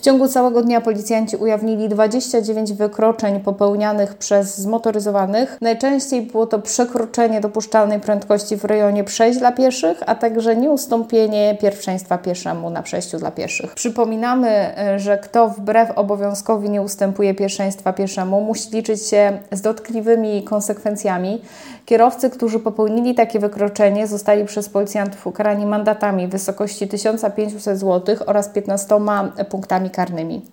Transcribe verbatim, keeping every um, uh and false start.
W ciągu całego dnia policjanci ujawnili dwadzieścia dziewięć wykroczeń popełnianych przez zmotoryzowanych. Najczęściej było to przekroczenie dopuszczalnej prędkości w rejonie przejść dla pieszych, a także nieustąpienie pierwszeństwa pieszemu na przejściu dla pieszych. Przypominamy, że kto wbrew obowiązkowi nie ustępuje pierwszeństwa pieszemu, musi liczyć się z dotkliwymi konsekwencjami. Kierowcy, którzy popełnili takie wykroczenie, zostali przez policjantów ukarani mandatami w wysokości tysiąc pięćset złotych oraz piętnastoma punktami karnymi.